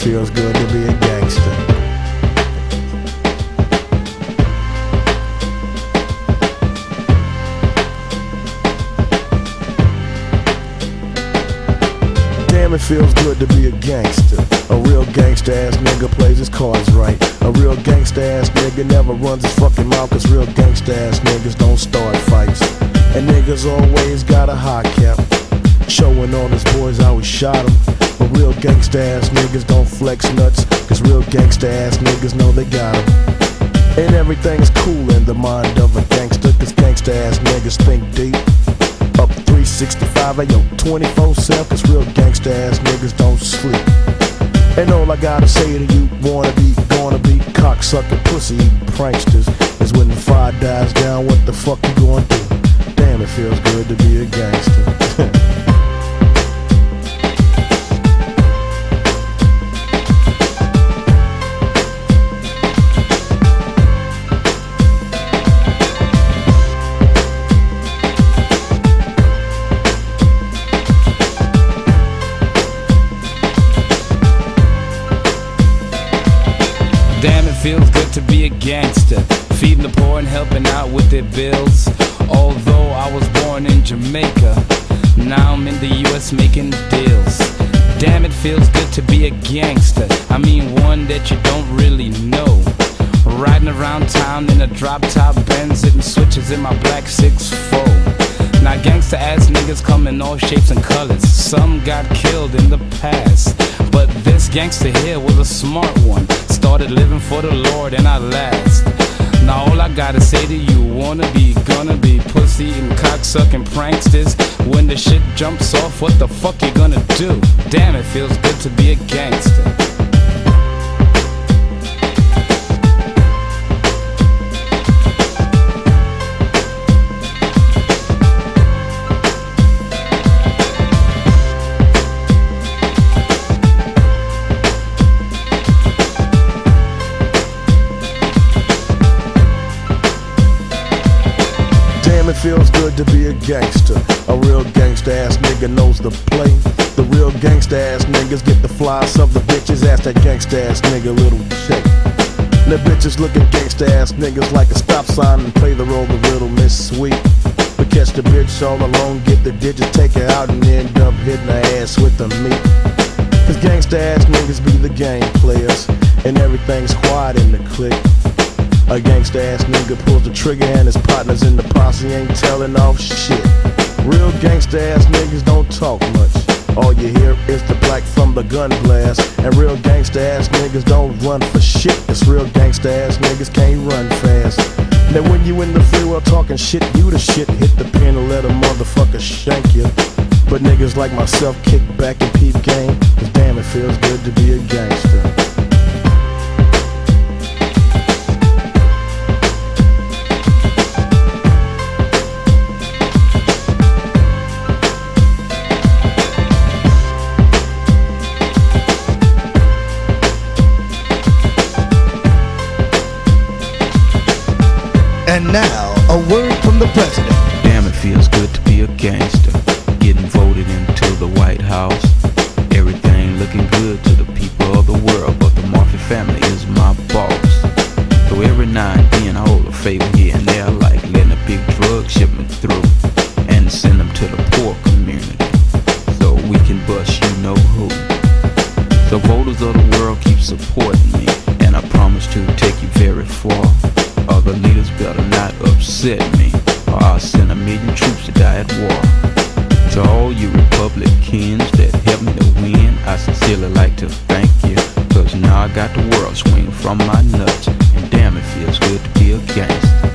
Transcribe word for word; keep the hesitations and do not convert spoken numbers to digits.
feels good to be a gangster. Damn, it feels good to be a gangster. A real gangsta ass nigga plays his cards right. A real gangsta ass nigga never runs his fucking mouth, cause real gangsta ass niggas don't start fights. And niggas always got a high cap, showing all his boys how he shot him. But real gangsta ass niggas don't flex nuts, cause real gangsta ass niggas know they got him. And everything's cool in the mind of a gangster, cause gangsta ass niggas think deep. Up three sixty-five, ayo, twenty-four seven, cause real gangsta ass niggas don't sleep. And all I gotta say to you, wanna be, gonna be, cocksucking, pussy eating pranksters, is when the fire dies down, what the fuck you gonna do? Damn, it feels good to be a gangster. Damn, it feels good to be a gangster, feeding the poor and helping out with their bills. Although I was born in Jamaica, now I'm in the U S making deals. Damn, it feels good to be a gangster, I mean one that you don't really know. Riding around town in a drop-top Benz, hitting switches in my black six four. Now gangsta ass niggas come in all shapes and colors. Some got killed in the past, but this gangster here was a smart one. Started living for the Lord and I last. Now all I gotta say to you, wanna be, gonna be, pussy and cocksucking pranksters. When the shit jumps off, what the fuck you gonna do? Damn, it feels good to be a gangster. It feels good to be a gangster. A real gangsta ass nigga knows the play. The real gangsta ass niggas get the flies of the bitches. Ask that gangsta ass nigga little check. The bitches look at gangsta ass niggas like a stop sign and play the role of Little Miss Sweet. But catch the bitch all alone, get the digits, take her out and end up hitting her ass with the meat. Cause gangsta ass niggas be the game players, and everything's quiet in the clique. A gangsta ass nigga pulls the trigger and his partners in the posse ain't telling off shit. Real gangsta ass niggas don't talk much. All you hear is the black from the gun blast. And real gangsta ass niggas don't run for shit. Cause real gangsta ass niggas can't run fast. Now when you in the free world talking shit, you the shit. Hit the pen and let a motherfucker shank you. But niggas like myself kick back and peep game. Cause damn, it feels good to be a gangster. And now, a word from the president. Damn, it feels good to be a gangster, getting voted into the White House. Everything looking good to the people of the world, but the Murphy family is my boss. So every now and then I hold a favor here and there, like letting a big drug shipment through and send them to the poor community, so we can bust you know who. So voters of the world, keep supporting me, and I promise to take you very far. Other leaders better not upset me, or I'll send a million troops to die at war. To all you Republicans that helped me to win, I sincerely like to thank you, cause now I got the world swinging from my nuts, and damn, it feels good to be a gangster.